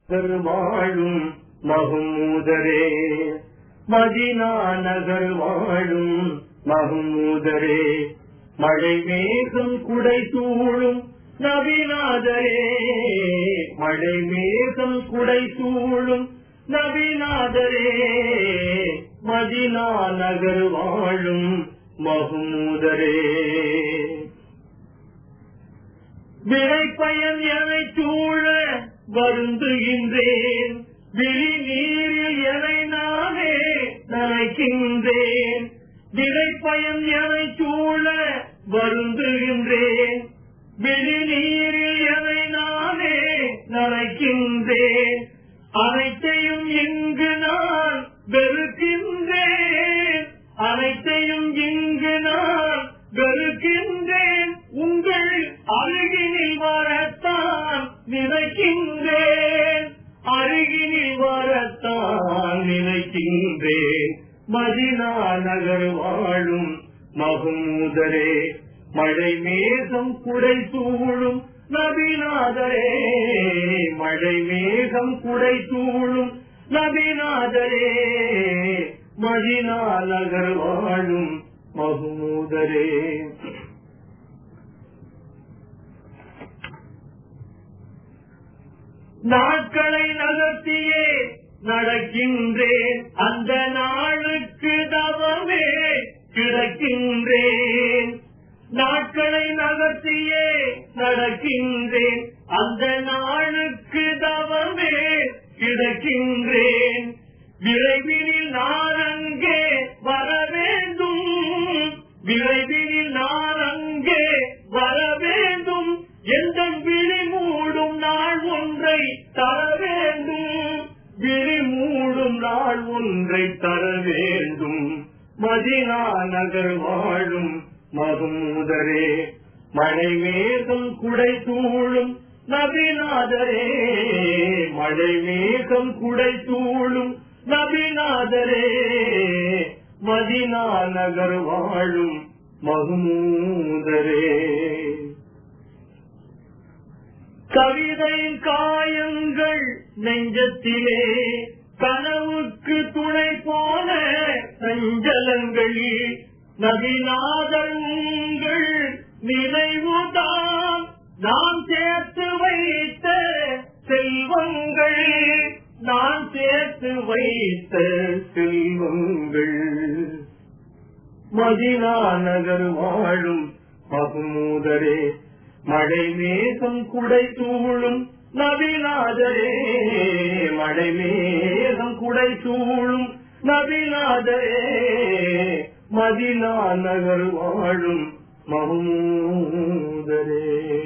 வாழும் மஹ்மூதரே, மதீனா நகர் வாழும் மஹ்மூதரே, மழை மேகம் குடை சூழும் நபிநாதரே, மழை மேகம் குடை சூழும் நபிநாதரே, மதீனா நகர் வாழும் மஹ்மூதரே. விளைப்பயன் எனை சூழ வருந்துகின்றேன், விழி நீரில் எனை நானே நனைக்கின்றேன். விளைப்பயன் எனை சூழ வருந்துகின்றேன், விழி நீரில் எனை நானே நனைக்கின்றேன். அனைத்தையும் இங்கு நான் வெறுக்கின்றேன், அனைத்தையும் இங்கு நான் வெறுக்கின்றேன். உங்கள் அருகினில் வரத்தான் நினைக்கின்றேன், அருகினில் வரத்தான் நினைக்கின்றேன். மதீனா நகர் வாழும் மஹ்மூதரே, மழை மேகம் குடை சூழும் நபிநாதரே, மழை மேகம் குடை சூழும் நபிநாதரே, மதீனா நகர் வாழும் மஹ்மூதரே. நாட்களை நகர்த்தியே நடக்கின்றேன், அந்த நாளுக்கு தவமே கிடக்கின்றேன். நாட்களை நகர்த்தியே நடக்கின்றேன், அந்த நாளுக்கு தவமே கிடக்கின்றேன். விரைவினில் நான் அங்கே வர வேண்டும், விரைவினில் நான் அங்கே வர வேண்டும். எந்த விழி மூடும் நாள் ஒன்றை தர வேண்டும், விழி மூடும் நாள் ஒன்றை தர வேண்டும். மதீனா நகர் வாழும் மஹ்மூதரே, மழை மேகம் குடை சூழும் நபிநாதரே, மழை மேகம் குடை சூழும் நபிநாதரே, மதீனா நகர் வாழும் மஹ்மூதரே. கவிதையின் காயங்கள் நெஞ்சத்திலே, கனவுக்கு துணை போன சஞ்சலங்கள், நபிநாதர் உங்கள் நினைவுதான் நான் சேர்த்து வைத்த செல்வங்கள், நான் சேர்த்து வைத்த செல்வங்கள். மதீனா நகர் வாழும் மஹ்மூதரே, மழை மேகம் குடை சூழும் நபிநாதரே, மழை மேகம் குடை சூழும் நபிநாதரே, மதீனா நகர் வாழும் மஹ்மூதரே.